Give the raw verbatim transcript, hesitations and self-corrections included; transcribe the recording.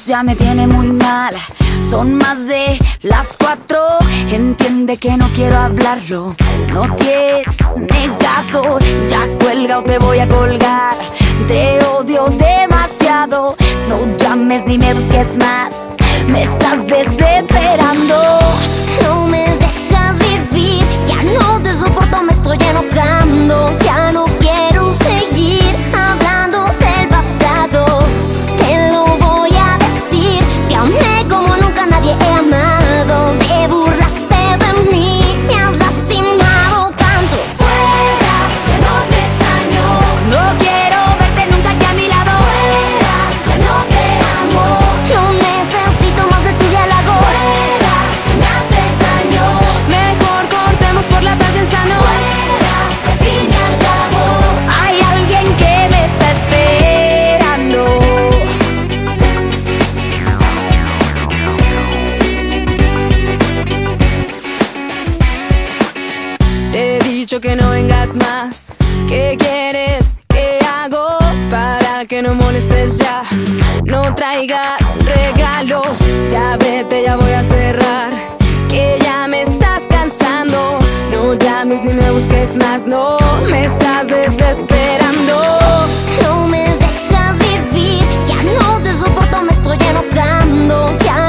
ya me tiene muy mal. Son más de las cuatro. Entiende que no quiero hablarlo. No tiene caso. Ya cuelga o te voy a colgar. Te odio demasiado. No llames ni me busques más. Me estás desesperando. No me dejas vivir. Ya no te soporto, me estoy enojando. Ya no quiero seguir hablando del pasado. Te lo voy a decir. Te amé como nunca nadie he amado. Te burlaste de mí, me has lastimado tanto. Fuera, ya no te extraño. No quiero verte nunca aquí a mi lado. Fuera, ya no te amo. No necesito más de tu diálogo. Fuera, me haces daño. Mejor cortemos por la paz en sano. Fuera, al fin y al cabo. Hay alguien que me está esperando. Te he dicho que no vengas más. ¿Qué quieres? ¿Qué hago? Para que no molestes ya. No traigas regalos. Ya vete, ya voy a cerrar. Que ya me estás cansando. No llames ni me busques más. No, me estás desesperando. No me dejas vivir. Ya no te soporto, me estoy enojando. Ya